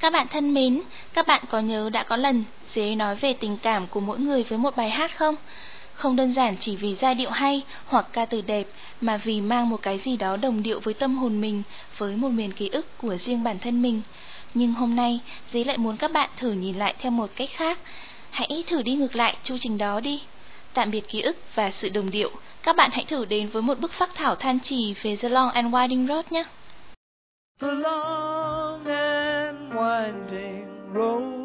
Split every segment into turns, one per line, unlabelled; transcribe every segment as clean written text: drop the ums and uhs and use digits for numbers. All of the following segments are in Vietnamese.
Các bạn thân mến, các bạn có nhớ đã có lần dế nói về tình cảm của mỗi người với một bài hát không? Không đơn giản chỉ vì giai điệu hay hoặc ca từ đẹp, mà vì mang một cái gì đó đồng điệu với tâm hồn mình, với một miền ký ức của riêng bản thân mình. Nhưng hôm nay, dế lại muốn các bạn thử nhìn lại theo một cách khác. Hãy thử đi ngược lại chu trình đó đi. Tạm biệt ký ức và sự đồng điệu, các bạn hãy thử đến với một bức phác thảo than trì về The Long and Winding Road nhé.
The long and winding road.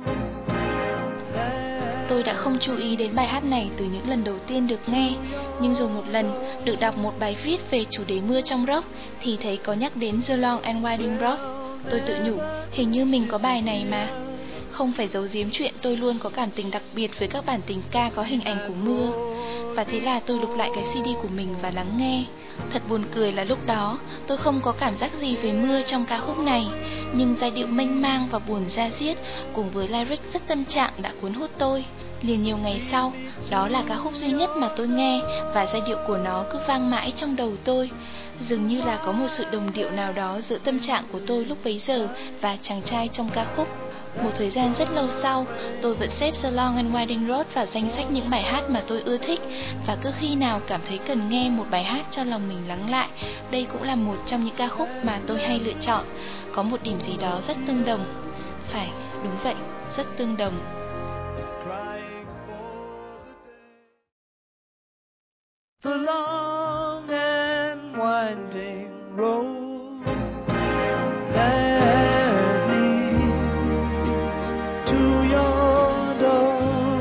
Tôi đã không chú ý đến bài hát này từ những lần đầu tiên được nghe, nhưng rồi một lần được đọc một bài viết về chủ đề mưa trong rock thì thấy có nhắc đến The Long and Winding Road. Tôi tự nhủ, hình như mình có bài này mà. Không phải giấu giếm chuyện tôi luôn có cảm tình đặc biệt với các bản tình ca có hình ảnh của mưa. Và thế là tôi lục lại cái CD của mình và lắng nghe. Thật buồn cười là lúc đó tôi không có cảm giác gì về mưa trong ca khúc này, nhưng giai điệu mênh mang và buồn da diết cùng với lyric rất tâm trạng đã cuốn hút tôi. Liền nhiều ngày sau, đó là ca khúc duy nhất mà tôi nghe và giai điệu của nó cứ vang mãi trong đầu tôi. Dường như là có một sự đồng điệu nào đó giữa tâm trạng của tôi lúc bấy giờ và chàng trai trong ca khúc. Một thời gian rất lâu sau, tôi vẫn xếp The Long and Winding Road vào danh sách những bài hát mà tôi ưa thích, và cứ khi nào cảm thấy cần nghe một bài hát cho lòng mình lắng lại, đây cũng là một trong những ca khúc mà tôi hay lựa chọn. Có một điểm gì đó rất tương đồng. Phải, đúng vậy, rất tương đồng.
The long and winding road that leads to your door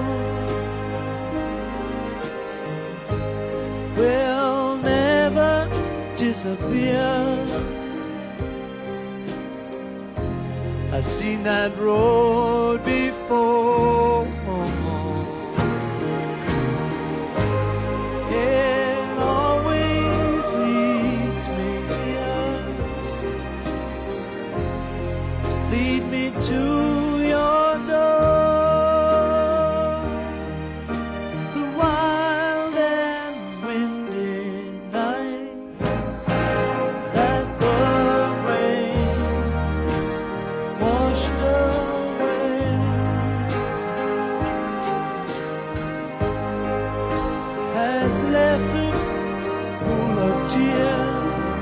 will never disappear. I've seen that road before. It always leads me here. Lead me to your door. The wild and windy night that the rain washed away has left a pool of tears,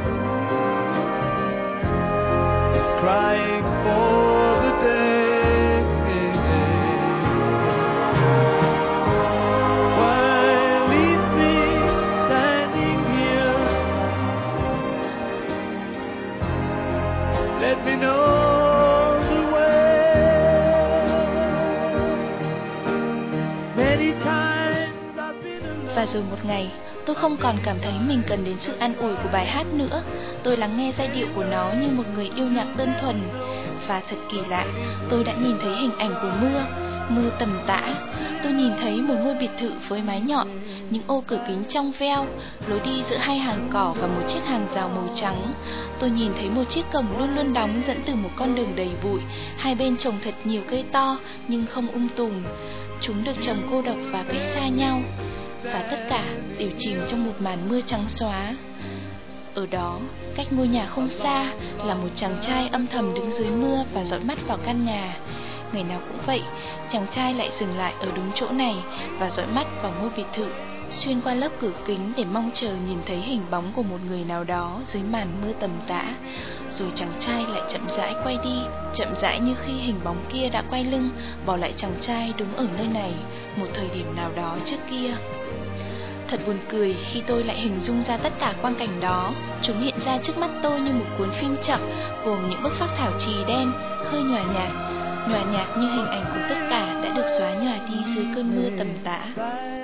crying for the day. Why leave me standing here? Let me know the way. Many times I've been alone.
Và rồi một ngày, tôi không còn cảm thấy mình cần đến sự an ủi của bài hát nữa. Tôi lắng nghe giai điệu của nó như một người yêu nhạc đơn thuần. Và thật kỳ lạ, tôi đã nhìn thấy hình ảnh của mưa, mưa tầm tã. Tôi nhìn thấy một ngôi biệt thự với mái nhọn, những ô cửa kính trong veo, lối đi giữa hai hàng cỏ và một chiếc hàng rào màu trắng. Tôi nhìn thấy một chiếc cổng luôn luôn đóng dẫn từ một con đường đầy bụi. Hai bên trồng thật nhiều cây to nhưng không tùm. Chúng được trồng cô độc và cách xa nhau. Và tất cả đều chìm trong một màn mưa trắng xóa. Ở đó, cách ngôi nhà không xa, là một chàng trai âm thầm đứng dưới mưa và dõi mắt vào căn nhà. Ngày nào cũng vậy, chàng trai lại dừng lại ở đúng chỗ này và dõi mắt vào ngôi biệt thự, xuyên qua lớp cửa kính để mong chờ nhìn thấy hình bóng của một người nào đó dưới màn mưa tầm tã. Rồi chàng trai lại chậm rãi quay đi, chậm rãi như khi hình bóng kia đã quay lưng, bỏ lại chàng trai đứng ở nơi này một thời điểm nào đó trước kia. Thật buồn cười khi tôi lại hình dung ra tất cả quang cảnh đó. Chúng hiện ra trước mắt tôi như một cuốn phim chậm, gồm những bức phác thảo trì đen, hơi nhòa nhạt như hình ảnh của tất cả đã được xóa nhòa đi dưới cơn mưa tầm tã.